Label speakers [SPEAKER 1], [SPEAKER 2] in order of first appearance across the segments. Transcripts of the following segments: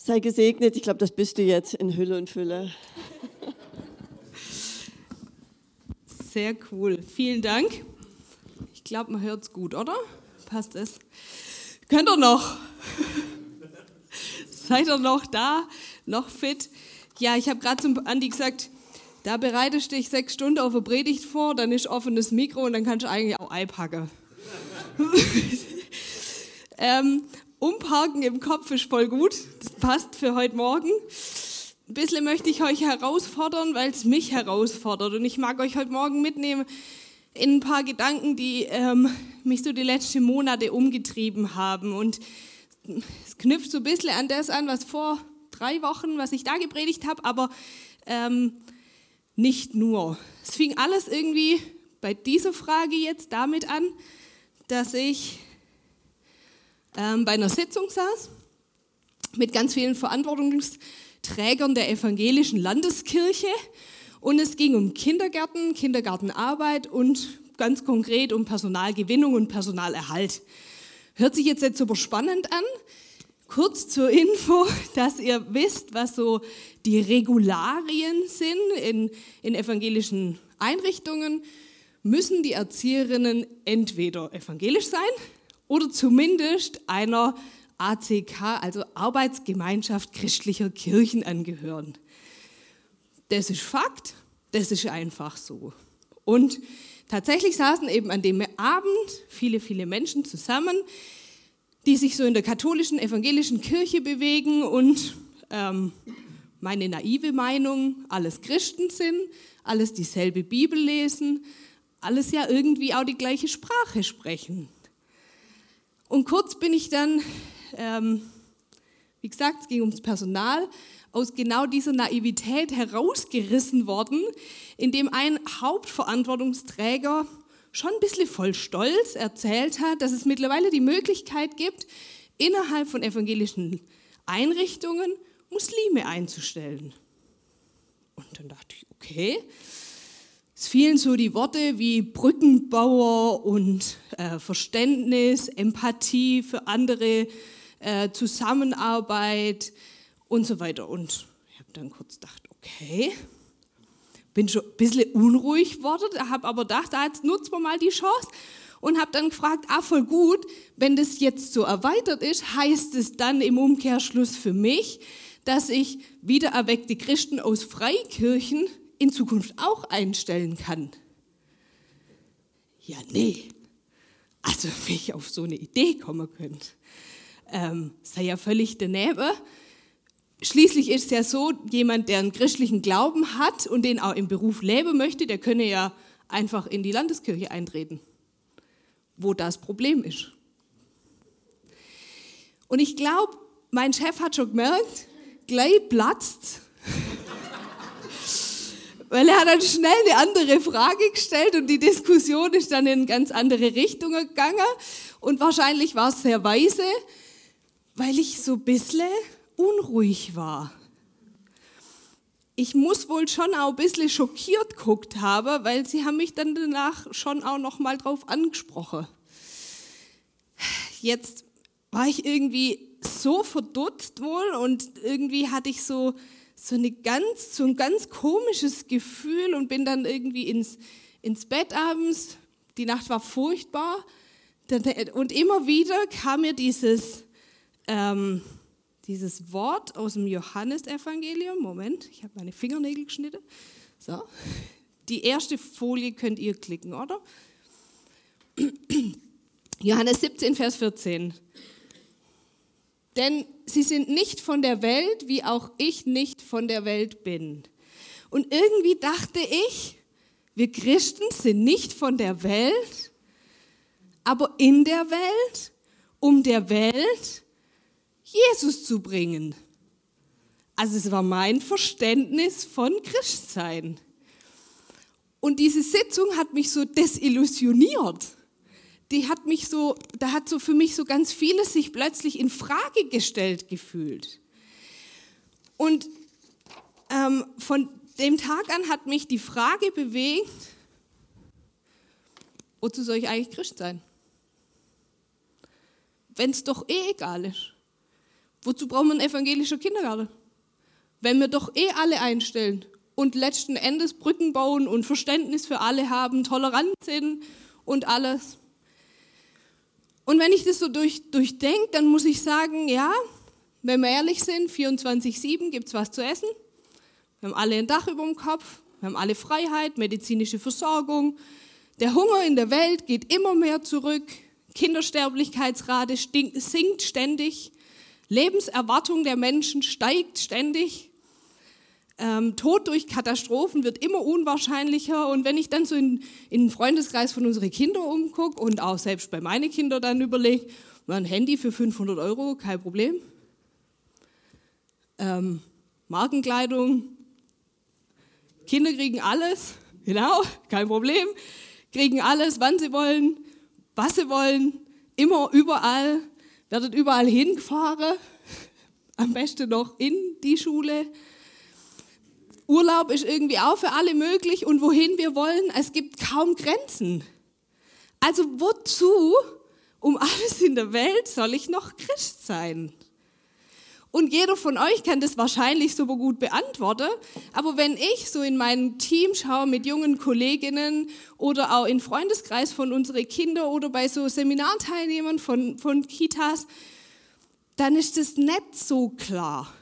[SPEAKER 1] Sei gesegnet, ich glaube, das bist du jetzt in Hülle und Fülle.
[SPEAKER 2] Sehr cool, vielen Dank. Ich glaube, man hört es gut, oder? Passt es? Könnt ihr noch? Seid ihr noch da? Noch fit? Ja, ich habe gerade zum Andi gesagt, da bereitest du dich 6 Stunden auf eine Predigt vor, dann ist offenes Mikro und dann kannst du eigentlich auch einpacken. Umparken im Kopf ist voll gut, das passt für heute Morgen. Ein bisschen möchte ich euch herausfordern, weil es mich herausfordert. Und ich mag euch heute Morgen mitnehmen in ein paar Gedanken, die mich so die letzten Monate umgetrieben haben. Und es knüpft so ein bisschen an das an, was vor 3 Wochen, was ich da gepredigt habe, aber nicht nur. Es fing alles irgendwie bei dieser Frage jetzt damit an, dass ich bei einer Sitzung saß mit ganz vielen Verantwortungsträgern der evangelischen Landeskirche und es ging um Kindergärten, Kindergartenarbeit und ganz konkret um Personalgewinnung und Personalerhalt. Hört sich jetzt nicht super spannend an. Kurz zur Info, dass ihr wisst, was so die Regularien sind in evangelischen Einrichtungen, müssen die Erzieherinnen entweder evangelisch sein oder zumindest einer ACK, also Arbeitsgemeinschaft christlicher Kirchen, angehören. Das ist Fakt, das ist einfach so. Und tatsächlich saßen eben an dem Abend viele, viele Menschen zusammen, die sich so in der katholischen, evangelischen Kirche bewegen und meine naive Meinung, alles Christen sind, alles dieselbe Bibel lesen, alles ja irgendwie auch die gleiche Sprache sprechen. Und kurz bin ich dann, wie gesagt, es ging ums Personal, aus genau dieser Naivität herausgerissen worden, indem ein Hauptverantwortungsträger schon ein bisschen voll Stolz erzählt hat, dass es mittlerweile die Möglichkeit gibt, innerhalb von evangelischen Einrichtungen Muslime einzustellen. Und dann dachte ich, okay. Es fielen so die Worte wie Brückenbauer und Verständnis, Empathie für andere, Zusammenarbeit und so weiter. Und ich habe dann kurz gedacht, okay, bin schon ein bisschen unruhig geworden, habe aber gedacht, jetzt nutzen wir mal die Chance und habe dann gefragt, voll gut, wenn das jetzt so erweitert ist, heißt es dann im Umkehrschluss für mich, dass ich wiedererweckte Christen aus Freikirchen in Zukunft auch einstellen kann? Ja, nee. Also, wie ich auf so eine Idee kommen könnte, sei ja völlig daneben. Schließlich ist es ja so, jemand, der einen christlichen Glauben hat und den auch im Beruf leben möchte, der könne ja einfach in die Landeskirche eintreten, wo das Problem ist. Und ich glaube, mein Chef hat schon gemerkt, gleich platzt's. Weil er hat dann schnell eine andere Frage gestellt und die Diskussion ist dann in ganz andere Richtungen gegangen. Und wahrscheinlich war es sehr weise, weil ich so ein bisschen unruhig war. Ich muss wohl schon auch ein bisschen schockiert geguckt haben, weil sie haben mich dann danach schon auch noch mal drauf angesprochen. Jetzt war ich irgendwie so verdutzt wohl und irgendwie hatte ich so ein ganz komisches Gefühl und bin dann irgendwie ins Bett abends. Die Nacht war furchtbar. Und immer wieder kam mir dieses Wort aus dem Johannesevangelium. Moment, ich habe meine Fingernägel geschnitten. So. Die erste Folie könnt ihr klicken, oder? Johannes 17, Vers 14. Denn sie sind nicht von der Welt, wie auch ich nicht von der Welt bin. Und irgendwie dachte ich, wir Christen sind nicht von der Welt, aber in der Welt, um der Welt Jesus zu bringen. Also es war mein Verständnis von Christsein. Und diese Sitzung hat mich so desillusioniert. Da hat so für mich so ganz vieles sich plötzlich in Frage gestellt gefühlt. Und von dem Tag an hat mich die Frage bewegt, wozu soll ich eigentlich Christ sein? Wenn es doch egal ist. Wozu brauchen wir einen evangelischen Kindergarten? Wenn wir doch alle einstellen und letzten Endes Brücken bauen und Verständnis für alle haben, tolerant sind und alles. Und wenn ich das so durchdenke, dann muss ich sagen, ja, wenn wir ehrlich sind, 24/7 gibt es was zu essen. Wir haben alle ein Dach über dem Kopf, wir haben alle Freiheit, medizinische Versorgung. Der Hunger in der Welt geht immer mehr zurück. Kindersterblichkeitsrate sinkt ständig. Lebenserwartung der Menschen steigt ständig. Tod durch Katastrophen wird immer unwahrscheinlicher. Und wenn ich dann so in den Freundeskreis von unseren Kindern umgucke und auch selbst bei meinen Kindern dann überlege, ein Handy für 500 €, kein Problem. Markenkleidung, Kinder kriegen alles, genau, kein Problem. Kriegen alles, wann sie wollen, was sie wollen, immer, überall, werdet überall hingefahren, am besten noch in die Schule. Urlaub ist irgendwie auch für alle möglich und wohin wir wollen, es gibt kaum Grenzen. Also wozu, um alles in der Welt, soll ich noch Christ sein? Und jeder von euch kann das wahrscheinlich super gut beantworten, aber wenn ich so in mein Team schaue mit jungen Kolleginnen oder auch in Freundeskreis von unseren Kindern oder bei so Seminarteilnehmern von Kitas, dann ist das nicht so klar.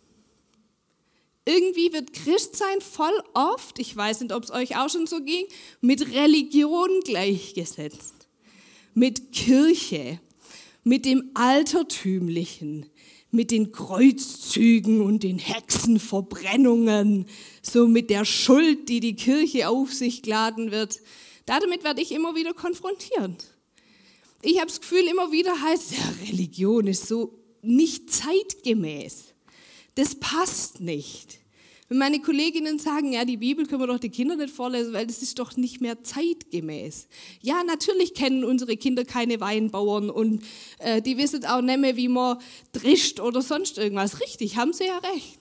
[SPEAKER 2] Irgendwie wird Christsein voll oft, ich weiß nicht, ob es euch auch schon so ging, mit Religion gleichgesetzt, mit Kirche, mit dem Altertümlichen, mit den Kreuzzügen und den Hexenverbrennungen, so mit der Schuld, die die Kirche auf sich laden wird. Damit werde ich immer wieder konfrontiert. Ich habe das Gefühl, immer wieder heißt, ja, Religion ist so nicht zeitgemäß. Das passt nicht. Wenn meine Kolleginnen sagen, ja, die Bibel können wir doch den Kindern nicht vorlesen, weil das ist doch nicht mehr zeitgemäß. Ja, natürlich kennen unsere Kinder keine Weinbauern und die wissen auch nicht mehr, wie man drischt oder sonst irgendwas. Richtig, haben sie ja recht.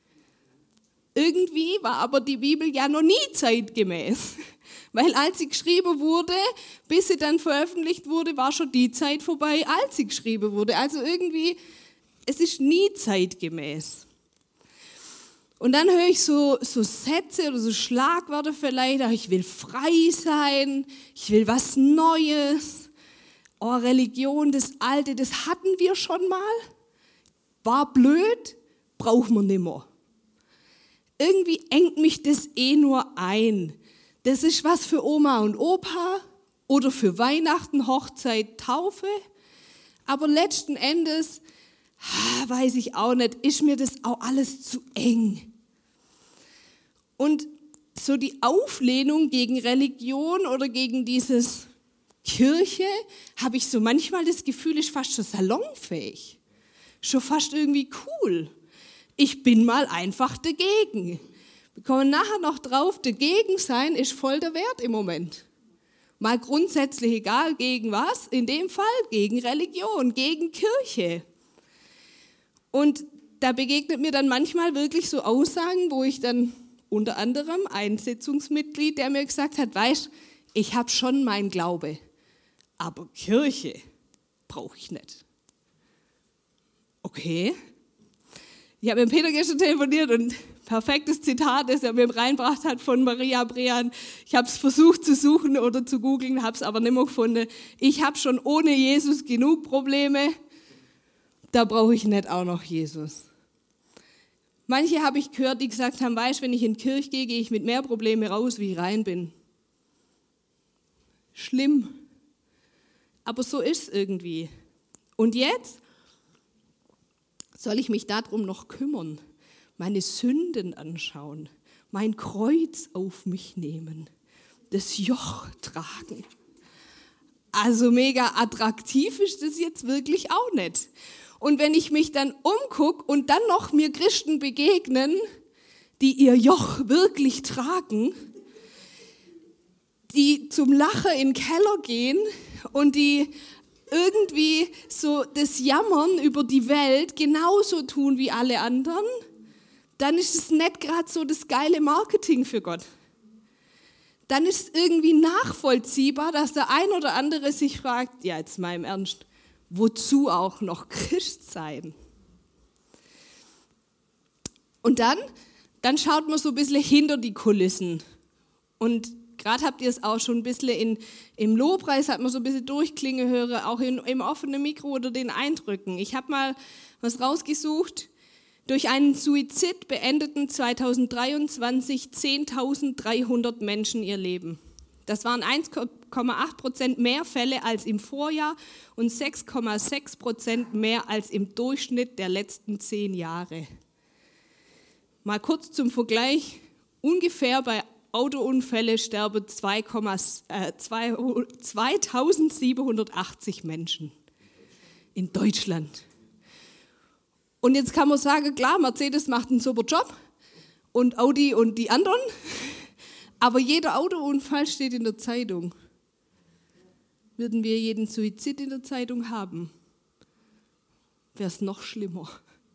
[SPEAKER 2] Irgendwie war aber die Bibel ja noch nie zeitgemäß. Weil als sie geschrieben wurde, bis sie dann veröffentlicht wurde, war schon die Zeit vorbei, als sie geschrieben wurde. Also irgendwie, es ist nie zeitgemäß. Und dann höre ich so Sätze oder so Schlagwörter vielleicht, ich will frei sein, ich will was Neues. Oh, Religion, das Alte, das hatten wir schon mal. War blöd, brauchen wir nicht mehr. Irgendwie engt mich das nur ein. Das ist was für Oma und Opa oder für Weihnachten, Hochzeit, Taufe. Aber letzten Endes, weiß ich auch nicht, ist mir das auch alles zu eng. Und so die Auflehnung gegen Religion oder gegen dieses Kirche, habe ich so manchmal das Gefühl, ist fast schon salonfähig. Schon fast irgendwie cool. Ich bin mal einfach dagegen. Wir kommen nachher noch drauf, dagegen sein ist voll der Wert im Moment. Mal grundsätzlich egal, gegen was? In dem Fall gegen Religion, gegen Kirche. Und da begegnet mir dann manchmal wirklich so Aussagen, wo ich dann unter anderem ein Sitzungsmitglied, der mir gesagt hat, weißt, ich habe schon meinen Glaube, aber Kirche brauche ich nicht. Okay. Ich habe mit Peter gestern telefoniert und perfektes Zitat, das er mir reingebracht hat von Maria Brean. Ich habe es versucht zu suchen oder zu googeln, habe es aber nicht mehr gefunden. Ich habe schon ohne Jesus genug Probleme, da brauche ich nicht auch noch Jesus. Manche habe ich gehört, die gesagt haben, weißt, wenn ich in die Kirche gehe, gehe ich mit mehr Problemen raus, wie ich rein bin. Schlimm. Aber so ist es irgendwie. Und jetzt soll ich mich darum noch kümmern, meine Sünden anschauen, mein Kreuz auf mich nehmen, das Joch tragen. Also mega attraktiv ist das jetzt wirklich auch nicht. Und wenn ich mich dann umgucke und dann noch mir Christen begegnen, die ihr Joch wirklich tragen, die zum Lachen in den Keller gehen und die irgendwie so das Jammern über die Welt genauso tun wie alle anderen, dann ist es nicht gerade so das geile Marketing für Gott. Dann ist es irgendwie nachvollziehbar, dass der ein oder andere sich fragt, ja jetzt mal im Ernst, wozu auch noch Christ sein? Und dann schaut man so ein bisschen hinter die Kulissen. Und gerade habt ihr es auch schon ein bisschen im Lobpreis, hat man so ein bisschen durchklingen hören, auch im offenen Mikro oder den Eindrücken. Ich habe mal was rausgesucht. Durch einen Suizid beendeten 2023 10.300 Menschen ihr Leben. Das waren 1,8% mehr Fälle als im Vorjahr und 6,6% mehr als im Durchschnitt der letzten 10 Jahre. Mal kurz zum Vergleich, ungefähr bei Autounfällen sterben 2780 Menschen in Deutschland. Und jetzt kann man sagen, klar, Mercedes macht einen super Job und Audi und die anderen, aber jeder Autounfall steht in der Zeitung. Würden wir jeden Suizid in der Zeitung haben, wäre es noch schlimmer.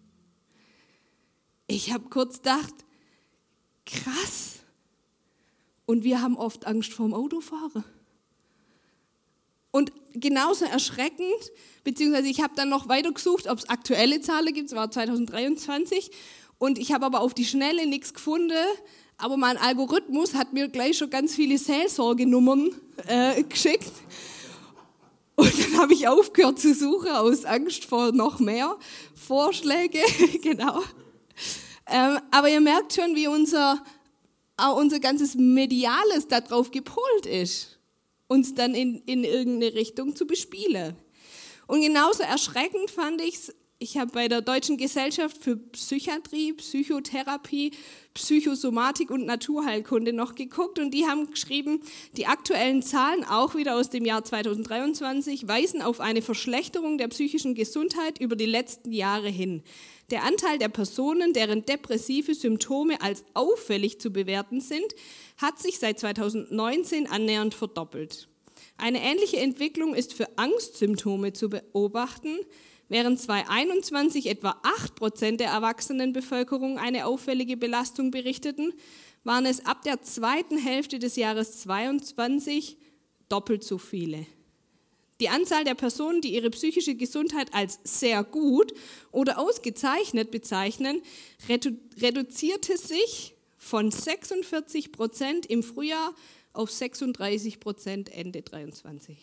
[SPEAKER 2] Ich habe kurz gedacht, krass. Und wir haben oft Angst vorm Autofahren. Und genauso erschreckend, beziehungsweise ich habe dann noch weiter gesucht, ob es aktuelle Zahlen gibt, es war 2023, und ich habe aber auf die Schnelle nichts gefunden, aber mein Algorithmus hat mir gleich schon ganz viele Seelsorgenummern geschickt. Und dann habe ich aufgehört zu suchen, aus Angst vor noch mehr Vorschläge, genau. Aber ihr merkt schon, wie unser ganzes Mediales darauf gepolt ist, uns dann in irgendeine Richtung zu bespielen. Und genauso erschreckend fand ich es, ich habe bei der Deutschen Gesellschaft für Psychiatrie, Psychotherapie, Psychosomatik und Naturheilkunde noch geguckt und die haben geschrieben, die aktuellen Zahlen, auch wieder aus dem Jahr 2023, weisen auf eine Verschlechterung der psychischen Gesundheit über die letzten Jahre hin. Der Anteil der Personen, deren depressive Symptome als auffällig zu bewerten sind, hat sich seit 2019 annähernd verdoppelt. Eine ähnliche Entwicklung ist für Angstsymptome zu beobachten. Während 2021 etwa 8% der Erwachsenenbevölkerung eine auffällige Belastung berichteten, waren es ab der zweiten Hälfte des Jahres 2022 doppelt so viele. Die Anzahl der Personen, die ihre psychische Gesundheit als sehr gut oder ausgezeichnet bezeichnen, reduzierte sich von 46% im Frühjahr auf 36% Ende 2023.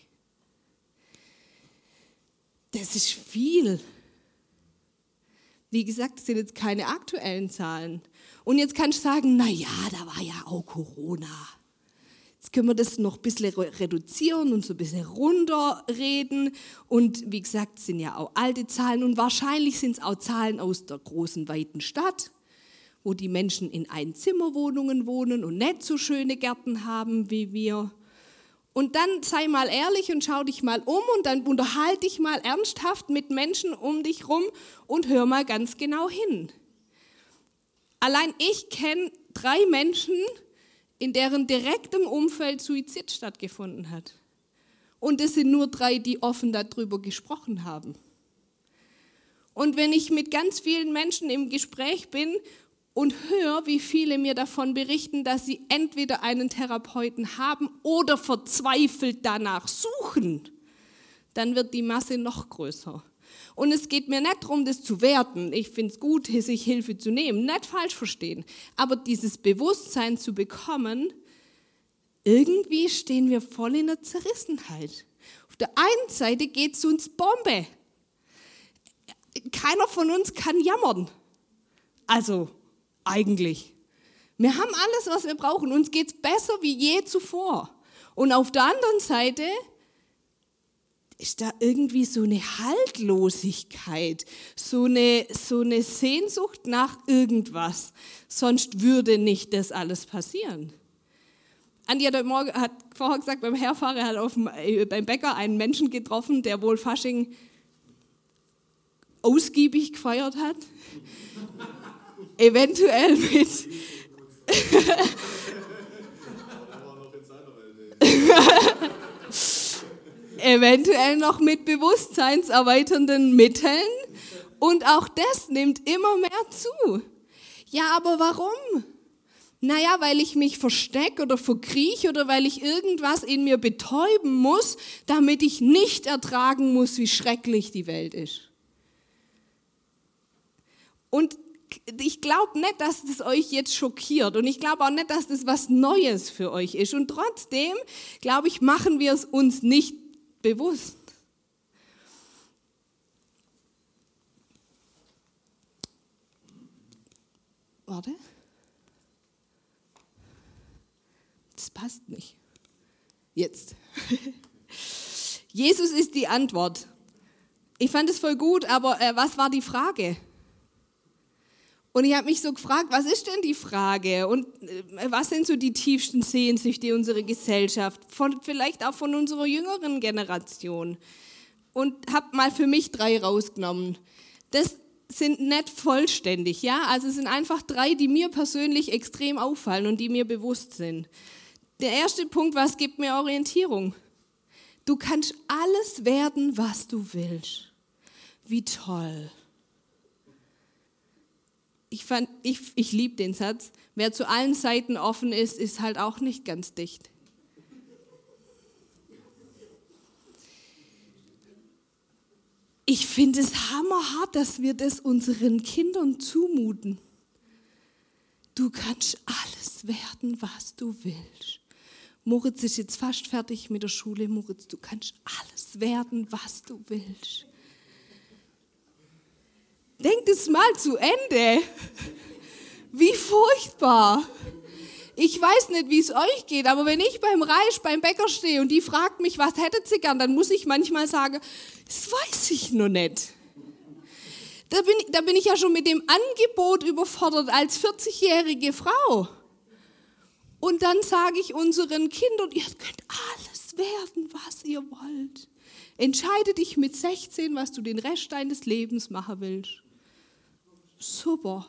[SPEAKER 2] Das ist viel. Wie gesagt, das sind jetzt keine aktuellen Zahlen. Und jetzt kannst du sagen, naja, da war ja auch Corona. Jetzt können wir das noch ein bisschen reduzieren und so ein bisschen runterreden. Und wie gesagt, es sind ja auch alte Zahlen und wahrscheinlich sind es auch Zahlen aus der großen, weiten Stadt, wo die Menschen in Einzimmerwohnungen wohnen und nicht so schöne Gärten haben wie wir. Und dann sei mal ehrlich und schau dich mal um und dann unterhalte dich mal ernsthaft mit Menschen um dich rum und hör mal ganz genau hin. Allein ich kenne 3 Menschen, in deren direktem Umfeld Suizid stattgefunden hat. Und es sind nur 3, die offen darüber gesprochen haben. Und wenn ich mit ganz vielen Menschen im Gespräch bin und höre, wie viele mir davon berichten, dass sie entweder einen Therapeuten haben oder verzweifelt danach suchen, dann wird die Masse noch größer. Und es geht mir nicht darum, das zu werten. Ich finde es gut, sich Hilfe zu nehmen, nicht falsch verstehen. Aber dieses Bewusstsein zu bekommen, irgendwie stehen wir voll in der Zerrissenheit. Auf der einen Seite geht es uns Bombe. Keiner von uns kann jammern. Also eigentlich. Wir haben alles, was wir brauchen. Uns geht es besser wie je zuvor. Und auf der anderen Seite ist da irgendwie so eine Haltlosigkeit, so eine Sehnsucht nach irgendwas. Sonst würde nicht das alles passieren. Andi hat vorher gesagt, beim Herfahren hat beim Bäcker einen Menschen getroffen, der wohl Fasching ausgiebig gefeiert hat. Eventuell mit eventuell noch mit bewusstseinserweiternden Mitteln und auch das nimmt immer mehr zu. Ja, aber warum? Naja, weil ich mich verstecke oder verkrieche oder weil ich irgendwas in mir betäuben muss, damit ich nicht ertragen muss, wie schrecklich die Welt ist. Und ich glaube nicht, dass das euch jetzt schockiert und ich glaube auch nicht, dass das was Neues für euch ist. Und trotzdem, glaube ich, machen wir es uns nicht bewusst. Warte. Das passt nicht. Jetzt. Jesus ist die Antwort. Ich fand es voll gut, aber was war die Frage? Und ich habe mich so gefragt, was ist denn die Frage? Und was sind so die tiefsten Sehnsüchte unserer Gesellschaft? Vielleicht auch von unserer jüngeren Generation. Und habe mal für mich 3 rausgenommen. Das sind nicht vollständig, ja? Also es sind einfach 3, die mir persönlich extrem auffallen und die mir bewusst sind. Der erste Punkt, was gibt mir Orientierung? Du kannst alles werden, was du willst. Wie toll. Ich liebe den Satz. Wer zu allen Seiten offen ist, ist halt auch nicht ganz dicht. Ich finde es hammerhart, dass wir das unseren Kindern zumuten. Du kannst alles werden, was du willst. Moritz ist jetzt fast fertig mit der Schule. Moritz, du kannst alles werden, was du willst. Denkt es mal zu Ende. Wie furchtbar. Ich weiß nicht, wie es euch geht, aber wenn ich beim Bäcker stehe und die fragt mich, was hättet sie gern, dann muss ich manchmal sagen, das weiß ich noch nicht. Da bin ich ja schon mit dem Angebot überfordert als 40-jährige Frau. Und dann sage ich unseren Kindern, ihr könnt alles werden, was ihr wollt. Entscheide dich mit 16, was du den Rest deines Lebens machen willst. Super.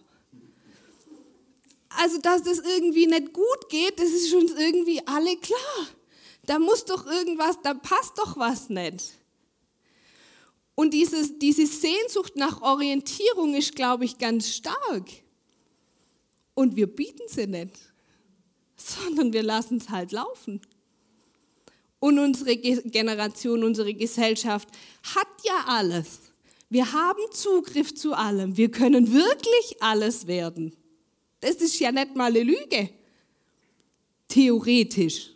[SPEAKER 2] Also, dass das irgendwie nicht gut geht, das ist uns irgendwie alle klar. Da muss doch irgendwas, da passt doch was nicht. Und diese Sehnsucht nach Orientierung ist, glaube ich, ganz stark. Und wir bieten sie nicht, sondern wir lassen es halt laufen. Und unsere Generation, unsere Gesellschaft hat ja alles. Wir haben Zugriff zu allem. Wir können wirklich alles werden. Das ist ja nicht mal eine Lüge. Theoretisch.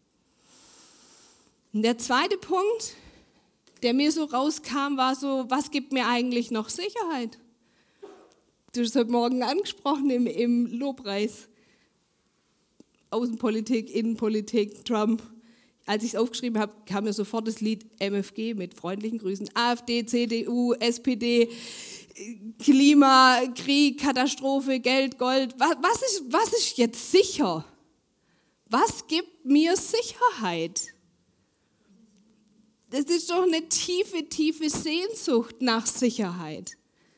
[SPEAKER 2] Und der zweite Punkt, der mir so rauskam, war so, was gibt mir eigentlich noch Sicherheit? Du hast heute Morgen angesprochen im Lobpreis. Außenpolitik, Innenpolitik, Trump. Als ich es aufgeschrieben habe, kam mir sofort das Lied MFG mit freundlichen Grüßen. AfD, CDU, SPD, Klima, Krieg, Katastrophe, Geld, Gold. Was ist jetzt sicher? Was gibt mir Sicherheit? Das ist doch eine tiefe, tiefe Sehnsucht nach Sicherheit.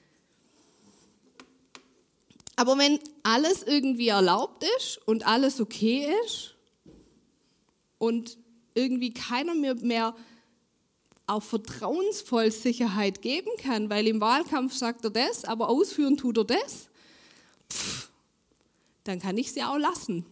[SPEAKER 2] Aber wenn alles irgendwie erlaubt ist und alles okay ist und irgendwie keiner mir mehr auch vertrauensvoll Sicherheit geben kann, weil im Wahlkampf sagt er das, aber ausführen tut er das, dann kann ich sie auch lassen.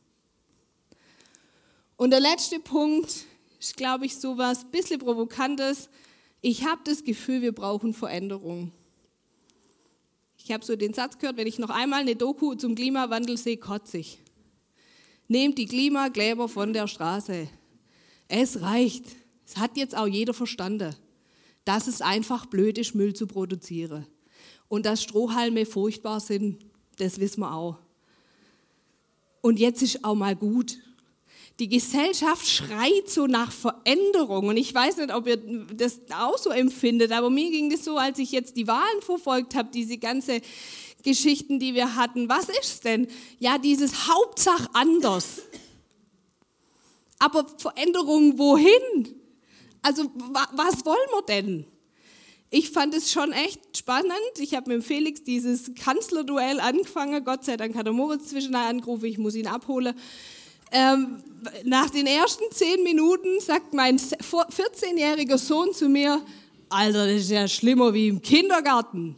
[SPEAKER 2] Und der letzte Punkt ist, glaube ich, so was ein bisschen Provokantes. Ich habe das Gefühl, wir brauchen Veränderung. Ich habe so den Satz gehört, wenn ich noch einmal eine Doku zum Klimawandel sehe, kotze ich. Nehmt die Klimakleber von der Straße. Es reicht. Es hat jetzt auch jeder verstanden, dass es einfach blöd ist, Müll zu produzieren. Und dass Strohhalme furchtbar sind, das wissen wir auch. Und jetzt ist auch mal gut. Die Gesellschaft schreit so nach Veränderung. Und ich weiß nicht, ob ihr das auch so empfindet, aber mir ging das so, als ich jetzt die Wahlen verfolgt habe, diese ganze Geschichten, die wir hatten. Was ist denn? Ja, dieses Hauptsache anders. Aber Veränderung wohin? Also was wollen wir denn? Ich fand es schon echt spannend. Ich habe mit Felix dieses Kanzlerduell angefangen. Gott sei Dank hat der Moritz zwischendurch angerufen, ich muss ihn abholen. Nach den ersten 10 Minuten sagt mein 14-jähriger Sohn zu mir, Alter, das ist ja schlimmer wie im Kindergarten.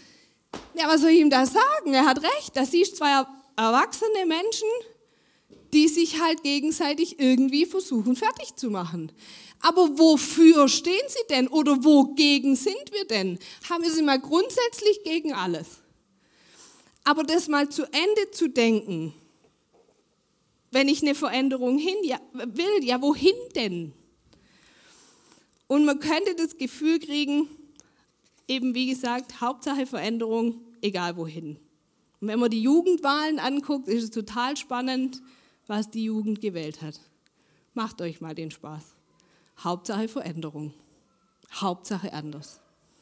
[SPEAKER 2] Ja, was soll ich ihm da sagen? Er hat recht. Da siehst 2 erwachsene Menschen, die sich halt gegenseitig irgendwie versuchen, fertig zu machen. Aber wofür stehen sie denn oder wogegen sind wir denn? Haben wir sie mal grundsätzlich gegen alles? Aber das mal zu Ende zu denken, wenn ich eine Veränderung will, ja wohin denn? Und man könnte das Gefühl kriegen, eben wie gesagt, Hauptsache Veränderung, egal wohin. Und wenn man die Jugendwahlen anguckt, ist es total spannend, was die Jugend gewählt hat. Macht euch mal den Spaß. Hauptsache Veränderung. Hauptsache anders.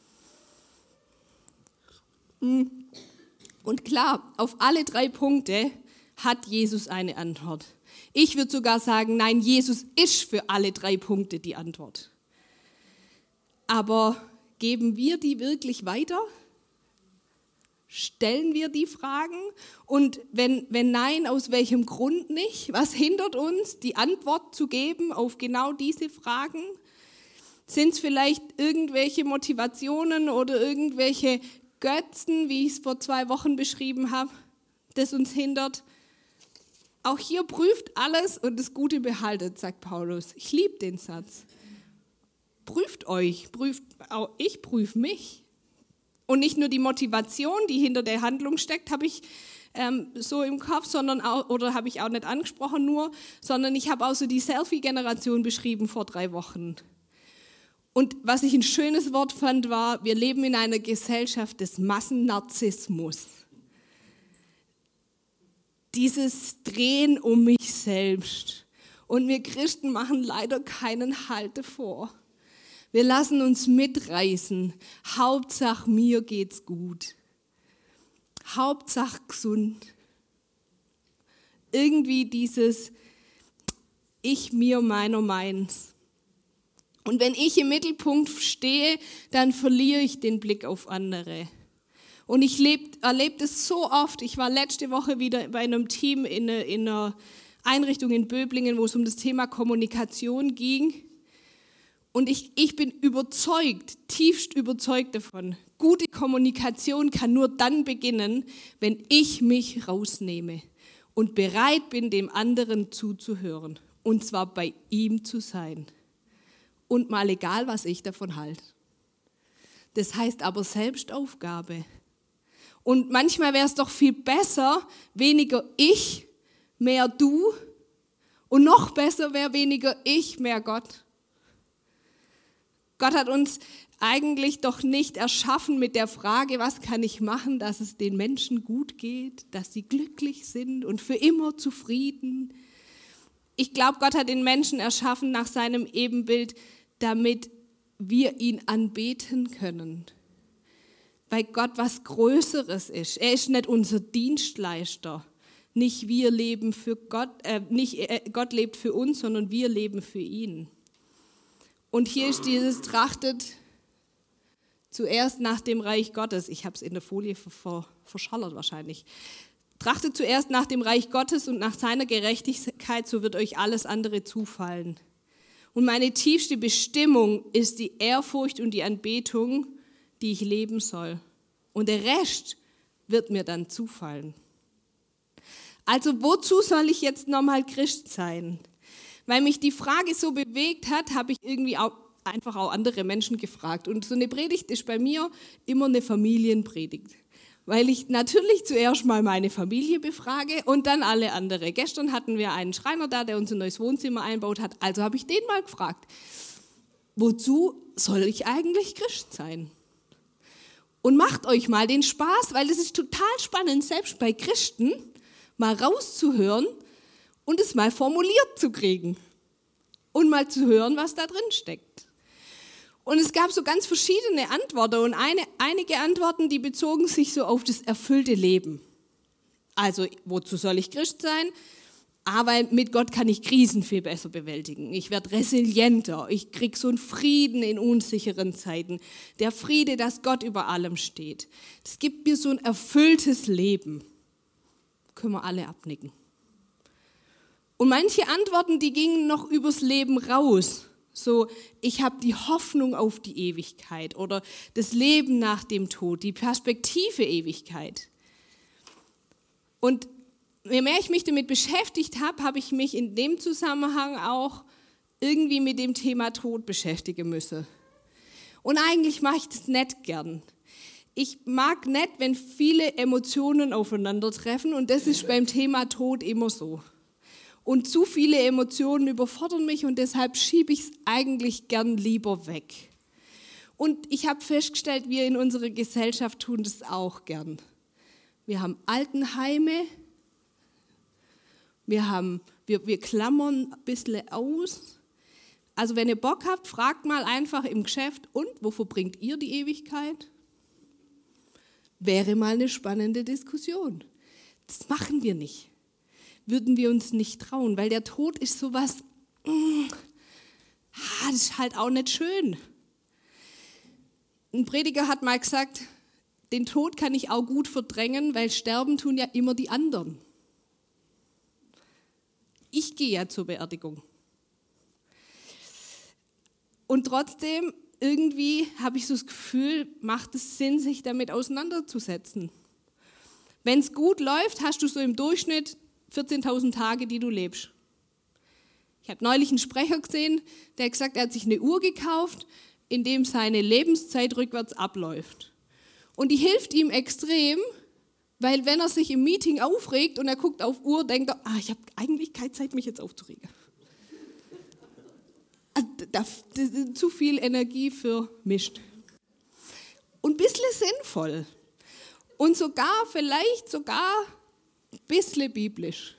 [SPEAKER 2] Und klar, auf alle 3 Punkte hat Jesus eine Antwort. Ich würde sogar sagen, nein, Jesus ist für alle 3 Punkte die Antwort. Aber geben wir die wirklich weiter? Stellen wir die Fragen? Und wenn nein, aus welchem Grund nicht? Was hindert uns, die Antwort zu geben auf genau diese Fragen? Sind es vielleicht irgendwelche Motivationen oder irgendwelche Götzen, wie ich es vor 2 Wochen beschrieben habe, das uns hindert? Auch hier prüft alles und das Gute behaltet, sagt Paulus. Ich liebe den Satz. Prüft euch, ich prüfe mich. Und nicht nur die Motivation, die hinter der Handlung steckt, habe ich so im Kopf, sondern auch, oder habe ich auch nicht angesprochen nur, sondern ich habe auch so die Selfie-Generation beschrieben vor 3 Wochen. Und was ich ein schönes Wort fand, war, wir leben in einer Gesellschaft des Massennarzissmus. Dieses Drehen um mich selbst. Und wir Christen machen leider keinen Halt davor. Wir lassen uns mitreißen. Hauptsache mir geht's gut. Hauptsache gesund. Irgendwie dieses Ich, mir, meiner, meins. Und wenn ich im Mittelpunkt stehe, dann verliere ich den Blick auf andere. Und ich erlebe das so oft. Ich war letzte Woche wieder bei einem Team in einer Einrichtung in Böblingen, wo es um das Thema Kommunikation ging. Und ich bin überzeugt, tiefst überzeugt davon, gute Kommunikation kann nur dann beginnen, wenn ich mich rausnehme und bereit bin, dem anderen zuzuhören. Und zwar bei ihm zu sein. Und mal egal, was ich davon halte. Das heißt aber Selbstaufgabe. Und manchmal wäre es doch viel besser, weniger ich, mehr du. Und noch besser wäre weniger ich, mehr Gott. Gott hat uns eigentlich doch nicht erschaffen mit der Frage, was kann ich machen, dass es den Menschen gut geht, dass sie glücklich sind und für immer zufrieden. Ich glaube, Gott hat den Menschen erschaffen nach seinem Ebenbild, damit wir ihn anbeten können. Weil Gott was Größeres ist. Er ist nicht unser Dienstleister. Nicht wir leben für Gott, Gott lebt für uns, sondern wir leben für ihn. Und hier ist dieses trachtet zuerst nach dem Reich Gottes. Ich habe es in der Folie verschallert wahrscheinlich. Trachtet zuerst nach dem Reich Gottes und nach seiner Gerechtigkeit, so wird euch alles andere zufallen. Und meine tiefste Bestimmung ist die Ehrfurcht und die Anbetung, die ich leben soll. Und der Rest wird mir dann zufallen. Also wozu soll ich jetzt nochmal Christ sein? Weil mich die Frage so bewegt hat, habe ich irgendwie einfach auch andere Menschen gefragt. Und so eine Predigt ist bei mir immer eine Familienpredigt. Weil ich natürlich zuerst mal meine Familie befrage und dann alle andere. Gestern hatten wir einen Schreiner da, der uns ein neues Wohnzimmer einbaut hat. Also habe ich den mal gefragt, wozu soll ich eigentlich Christ sein? Und macht euch mal den Spaß, weil es ist total spannend, selbst bei Christen mal rauszuhören und es mal formuliert zu kriegen und mal zu hören, was da drin steckt. Und es gab so ganz verschiedene Antworten und einige Antworten, die bezogen sich so auf das erfüllte Leben. Also, wozu soll ich Christ sein? Aber mit Gott kann ich Krisen viel besser bewältigen. Ich werde resilienter. Ich kriege so einen Frieden in unsicheren Zeiten. Der Friede, dass Gott über allem steht. Das gibt mir so ein erfülltes Leben. Können wir alle abnicken. Und manche Antworten, die gingen noch übers Leben raus. So, ich habe die Hoffnung auf die Ewigkeit oder das Leben nach dem Tod, die Perspektive Ewigkeit. Und je mehr ich mich damit beschäftigt habe, habe ich mich in dem Zusammenhang auch irgendwie mit dem Thema Tod beschäftigen müssen. Und eigentlich mache ich das nicht gern. Ich mag nicht, wenn viele Emotionen aufeinandertreffen und das ist beim Thema Tod immer so. Und zu viele Emotionen überfordern mich und deshalb schiebe ich es eigentlich gern lieber weg. Und ich habe festgestellt, wir in unserer Gesellschaft tun das auch gern. Wir haben Altenheime, wir klammern ein bisschen aus. Also wenn ihr Bock habt, fragt mal einfach im Geschäft, und wo verbringt ihr die Ewigkeit? Wäre mal eine spannende Diskussion. Das machen wir nicht. Würden wir uns nicht trauen, weil der Tod ist sowas, das ist halt auch nicht schön. Ein Prediger hat mal gesagt, den Tod kann ich auch gut verdrängen, weil sterben tun ja immer die anderen. Ich gehe ja zur Beerdigung. Und trotzdem, irgendwie habe ich so das Gefühl, macht es Sinn, sich damit auseinanderzusetzen. Wenn es gut läuft, hast du so im Durchschnitt 14.000 Tage, die du lebst. Ich habe neulich einen Sprecher gesehen, der hat gesagt, er hat sich eine Uhr gekauft, in dem seine Lebenszeit rückwärts abläuft. Und die hilft ihm extrem, weil wenn er sich im Meeting aufregt und er guckt auf Uhr, denkt er, ich habe eigentlich keine Zeit, mich jetzt aufzuregen. Also, das ist zu viel Energie für Mist. Und ein bisschen sinnvoll. Und vielleicht sogar ein bisschen biblisch.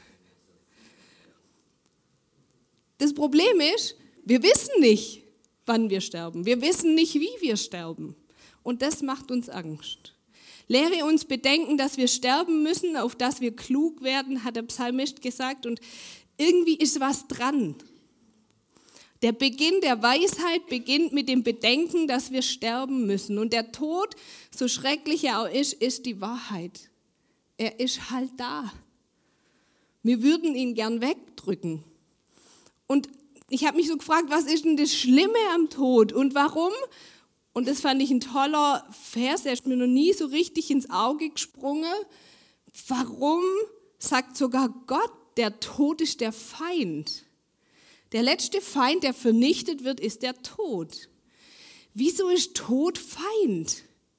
[SPEAKER 2] Das Problem ist, wir wissen nicht, wann wir sterben. Wir wissen nicht, wie wir sterben. Und das macht uns Angst. Lehre uns bedenken, dass wir sterben müssen, auf dass wir klug werden, hat der Psalmist gesagt. Und irgendwie ist was dran. Der Beginn der Weisheit beginnt mit dem Bedenken, dass wir sterben müssen. Und der Tod, so schrecklich er auch ist die Wahrheit. Er ist halt da. Wir würden ihn gern wegdrücken. Und ich habe mich so gefragt, was ist denn das Schlimme am Tod und warum? Und das fand ich ein toller Vers, der ist mir noch nie so richtig ins Auge gesprungen. Warum sagt sogar Gott, der Tod ist der Feind? Der letzte Feind, der vernichtet wird, ist der Tod. Wieso ist Tod Feind?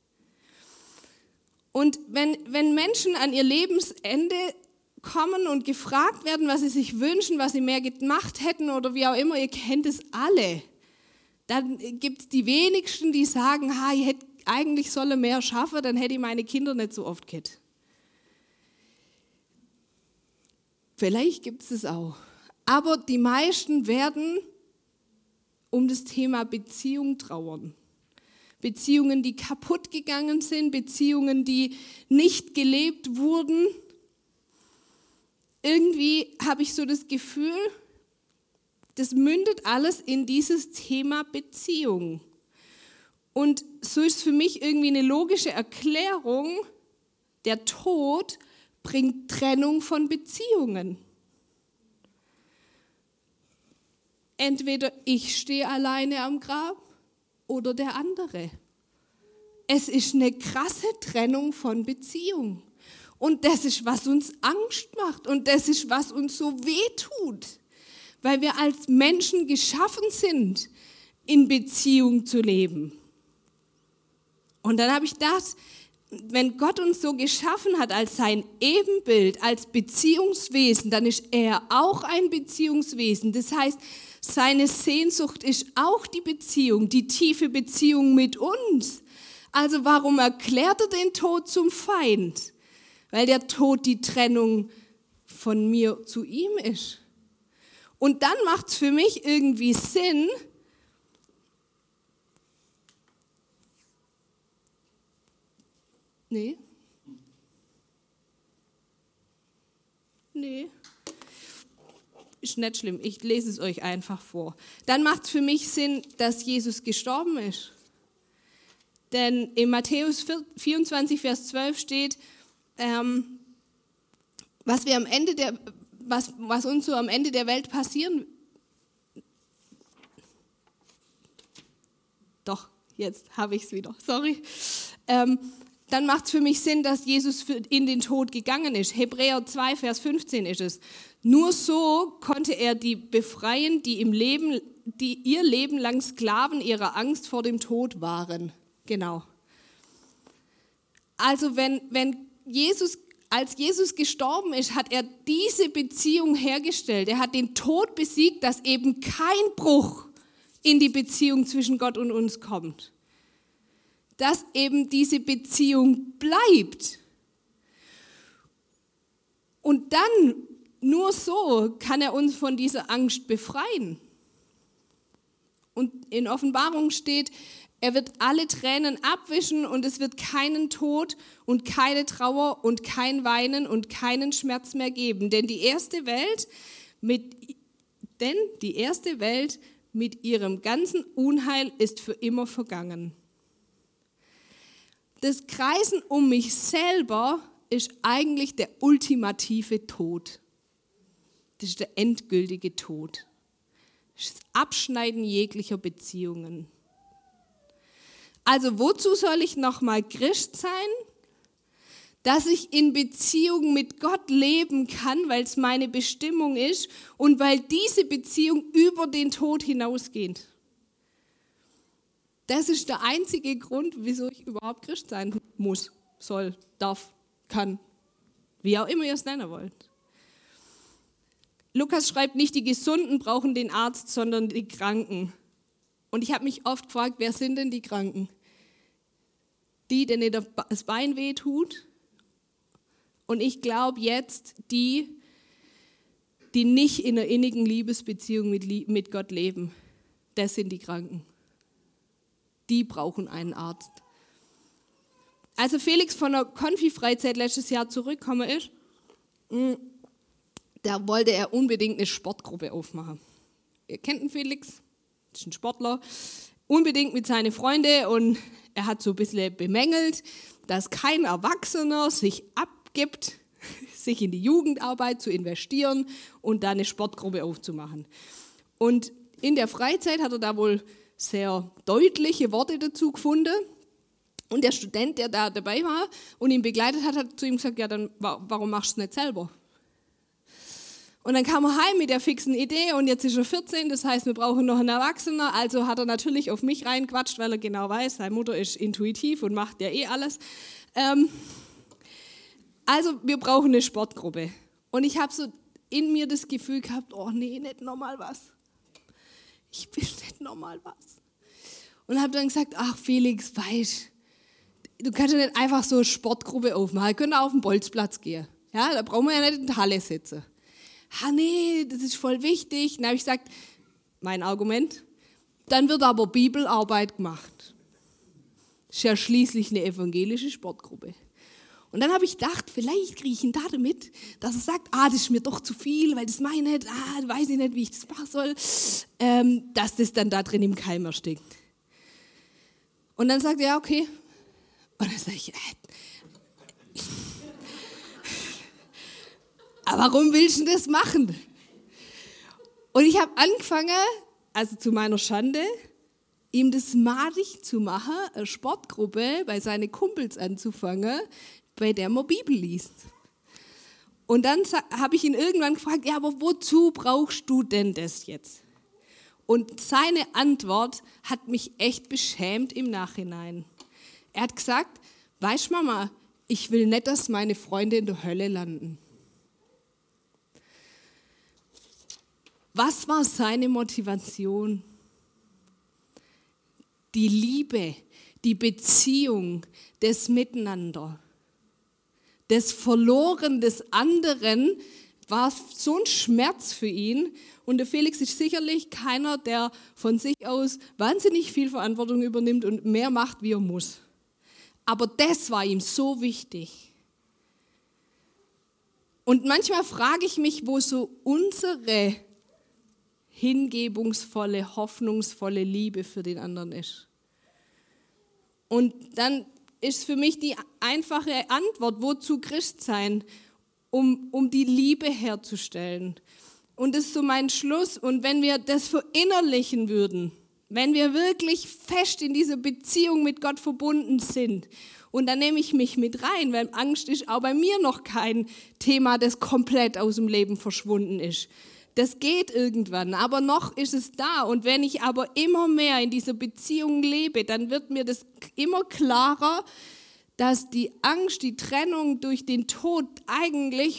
[SPEAKER 2] Und wenn Menschen an ihr Lebensende kommen und gefragt werden, was sie sich wünschen, was sie mehr gemacht hätten oder wie auch immer, ihr kennt es alle, dann gibt es die wenigsten, die sagen, ich hätte eigentlich solle mehr schaffen, dann hätte ich meine Kinder nicht so oft gehabt. Vielleicht gibt es das auch. Aber die meisten werden um das Thema Beziehung trauern. Beziehungen, die kaputt gegangen sind, Beziehungen, die nicht gelebt wurden. Irgendwie habe ich so das Gefühl, das mündet alles in dieses Thema Beziehung. Und so ist für mich irgendwie eine logische Erklärung, der Tod bringt Trennung von Beziehungen. Entweder ich stehe alleine am Grab oder der andere. Es ist eine krasse Trennung von Beziehung. Und das ist, was uns Angst macht und das ist, was uns so wehtut. Weil wir als Menschen geschaffen sind, in Beziehung zu leben. Und dann habe ich gedacht, wenn Gott uns so geschaffen hat als sein Ebenbild, als Beziehungswesen, dann ist er auch ein Beziehungswesen. Das heißt, seine Sehnsucht ist auch die Beziehung, die tiefe Beziehung mit uns. Also warum erklärt er den Tod zum Feind? Weil der Tod die Trennung von mir zu ihm ist. Und dann macht es für mich irgendwie Sinn, Nee, ist nicht schlimm, ich lese es euch einfach vor. Dann macht es für mich Sinn, dass Jesus gestorben ist. Denn in Matthäus 24, Vers 12 steht, was uns so am Ende der Welt passieren. Doch, jetzt habe ich es wieder, sorry. dann macht es für mich Sinn, dass Jesus in den Tod gegangen ist. Hebräer 2, Vers 15 ist es. Nur so konnte er die befreien, die ihr Leben lang Sklaven ihrer Angst vor dem Tod waren. Genau. Also als Jesus gestorben ist, hat er diese Beziehung hergestellt. Er hat den Tod besiegt, dass eben kein Bruch in die Beziehung zwischen Gott und uns kommt. Dass eben diese Beziehung bleibt. Und dann, nur so, kann er uns von dieser Angst befreien. Und in Offenbarung steht, er wird alle Tränen abwischen und es wird keinen Tod und keine Trauer und kein Weinen und keinen Schmerz mehr geben. Denn die erste Welt mit ihrem ganzen Unheil ist für immer vergangen. Das Kreisen um mich selber ist eigentlich der ultimative Tod. Das ist der endgültige Tod. Das ist das Abschneiden jeglicher Beziehungen. Also wozu soll ich nochmal Christ sein? Dass ich in Beziehung mit Gott leben kann, weil es meine Bestimmung ist und weil diese Beziehung über den Tod hinausgeht. Das ist der einzige Grund, wieso ich überhaupt Christ sein muss, soll, darf, kann, wie auch immer ihr es nennen wollt. Lukas schreibt nicht, die Gesunden brauchen den Arzt, sondern die Kranken. Und ich habe mich oft gefragt, wer sind denn die Kranken? Die, denen das Bein weh tut. Und ich glaube jetzt, die nicht in einer innigen Liebesbeziehung mit Gott leben, das sind die Kranken. Die brauchen einen Arzt. Als Felix von der Konfi-Freizeit letztes Jahr zurückgekommen ist, da wollte er unbedingt eine Sportgruppe aufmachen. Ihr kennt den Felix, das ist ein Sportler, unbedingt mit seinen Freunden und er hat so ein bisschen bemängelt, dass kein Erwachsener sich abgibt, sich in die Jugendarbeit zu investieren und da eine Sportgruppe aufzumachen. Und in der Freizeit hat er da wohl sehr deutliche Worte dazu gefunden. Und der Student, der da dabei war und ihn begleitet hat, hat zu ihm gesagt, ja, dann warum machst du es nicht selber? Und dann kam er heim mit der fixen Idee und jetzt ist er 14, das heißt, wir brauchen noch einen Erwachsenen. Also hat er natürlich auf mich reingequatscht, weil er genau weiß, seine Mutter ist intuitiv und macht ja alles. Also wir brauchen eine Sportgruppe. Und ich habe so in mir das Gefühl gehabt, oh nee, nicht nochmal was. Ich will nicht nochmal was. Und habe dann gesagt, ach Felix, weißt du kannst ja nicht einfach so eine Sportgruppe aufmachen. Wir können auf den Bolzplatz gehen. Ja, da brauchen wir ja nicht in der Halle sitzen. Nee, das ist voll wichtig. Dann habe ich gesagt, mein Argument, dann wird aber Bibelarbeit gemacht. Das ist ja schließlich eine evangelische Sportgruppe. Und dann habe ich gedacht, vielleicht kriege ich ihn da damit, dass er sagt, das ist mir doch zu viel, weil das meine ich nicht, weiß ich nicht, wie ich das machen soll, dass das dann da drin im Keim erstickt. Und dann sagt er, ja, okay. Und dann sage ich, aber warum willst du das machen? Und ich habe angefangen, also zu meiner Schande, ihm das madig zu machen, eine Sportgruppe bei seinen Kumpels anzufangen, bei der man Bibel liest. Und dann habe ich ihn irgendwann gefragt, ja, aber wozu brauchst du denn das jetzt? Und seine Antwort hat mich echt beschämt im Nachhinein. Er hat gesagt, weißt Mama, ich will nicht, dass meine Freunde in der Hölle landen. Was war seine Motivation? Die Liebe, die Beziehung, das Miteinander. Das Verloren des anderen war so ein Schmerz für ihn. Und der Felix ist sicherlich keiner, der von sich aus wahnsinnig viel Verantwortung übernimmt und mehr macht, wie er muss. Aber das war ihm so wichtig. Und manchmal frage ich mich, wo so unsere hingebungsvolle, hoffnungsvolle Liebe für den anderen ist. Und dann ist für mich die einfache Antwort, wozu Christ sein, um die Liebe herzustellen. Und das ist so mein Schluss. Und wenn wir das verinnerlichen würden, wenn wir wirklich fest in dieser Beziehung mit Gott verbunden sind Und dann nehme ich mich mit rein, weil Angst ist auch bei mir noch kein Thema, das komplett aus dem Leben verschwunden ist. Das geht irgendwann, aber noch ist es da. Und wenn ich aber immer mehr in dieser Beziehung lebe, dann wird mir das immer klarer, dass die Angst, die Trennung durch den Tod eigentlich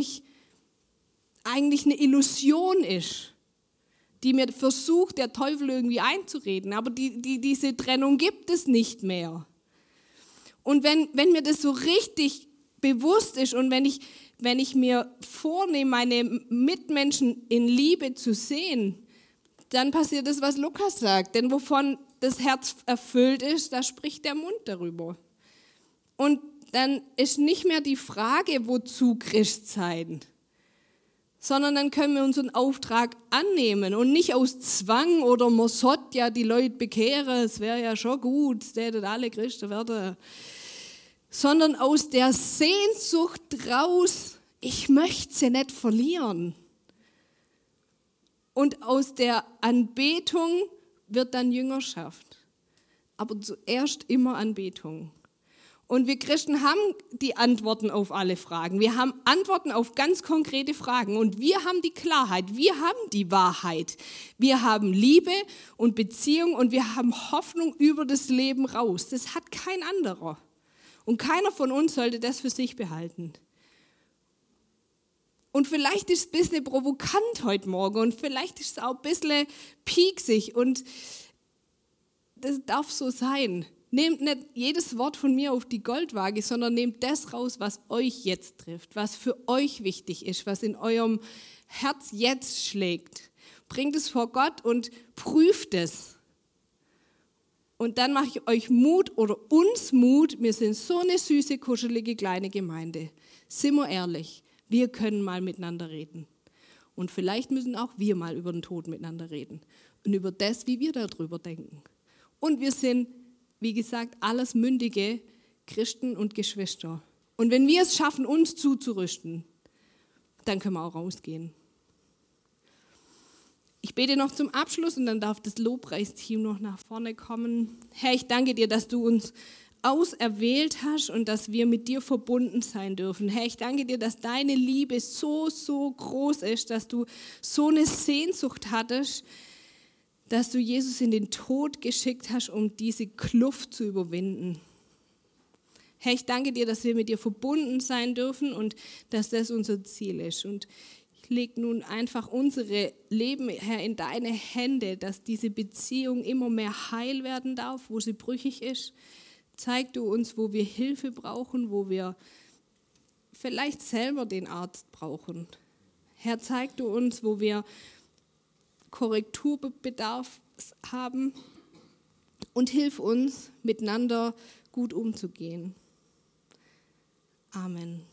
[SPEAKER 2] eine Illusion ist, die mir versucht, der Teufel irgendwie einzureden. Aber diese Trennung gibt es nicht mehr. Und wenn mir das so richtig bewusst ist und wenn ich mir vornehme, meine Mitmenschen in Liebe zu sehen, dann passiert das, was Lukas sagt. Denn wovon das Herz erfüllt ist, da spricht der Mund darüber. Und dann ist nicht mehr die Frage, wozu Christsein, sondern dann können wir unseren Auftrag annehmen und nicht aus Zwang oder man sollte ja die Leute bekehren, es wäre ja schon gut, es täten alle Christen werden, sondern aus der Sehnsucht raus, ich möchte sie nicht verlieren. Und aus der Anbetung wird dann Jüngerschaft, aber zuerst immer Anbetung. Und wir Christen haben die Antworten auf alle Fragen. Wir haben Antworten auf ganz konkrete Fragen. Und wir haben die Klarheit, wir haben die Wahrheit. Wir haben Liebe und Beziehung und wir haben Hoffnung über das Leben raus. Das hat kein anderer. Und keiner von uns sollte das für sich behalten. Und vielleicht ist es ein bisschen provokant heute Morgen und vielleicht ist es auch ein bisschen pieksig. Und das darf so sein. Nehmt nicht jedes Wort von mir auf die Goldwaage, sondern nehmt das raus, was euch jetzt trifft, was für euch wichtig ist, was in eurem Herz jetzt schlägt. Bringt es vor Gott und prüft es. Und dann mache ich euch Mut oder uns Mut. Wir sind so eine süße, kuschelige kleine Gemeinde. Sind wir ehrlich, wir können mal miteinander reden. Und vielleicht müssen auch wir mal über den Tod miteinander reden und über das, wie wir darüber denken. Und wir sind, wie gesagt, alles mündige Christen und Geschwister. Und wenn wir es schaffen, uns zuzurüsten, dann können wir auch rausgehen. Ich bete noch zum Abschluss und dann darf das Lobpreisteam noch nach vorne kommen. Herr, ich danke dir, dass du uns auserwählt hast und dass wir mit dir verbunden sein dürfen. Herr, ich danke dir, dass deine Liebe so, so groß ist, dass du so eine Sehnsucht hattest, dass du Jesus in den Tod geschickt hast, um diese Kluft zu überwinden. Herr, ich danke dir, dass wir mit dir verbunden sein dürfen und dass das unser Ziel ist. Und ich lege nun einfach unsere Leben, Herr, in deine Hände, dass diese Beziehung immer mehr heil werden darf, wo sie brüchig ist. Zeig du uns, wo wir Hilfe brauchen, wo wir vielleicht selber den Arzt brauchen. Herr, zeig du uns, wo wir Korrekturbedarf haben und hilf uns, miteinander gut umzugehen. Amen.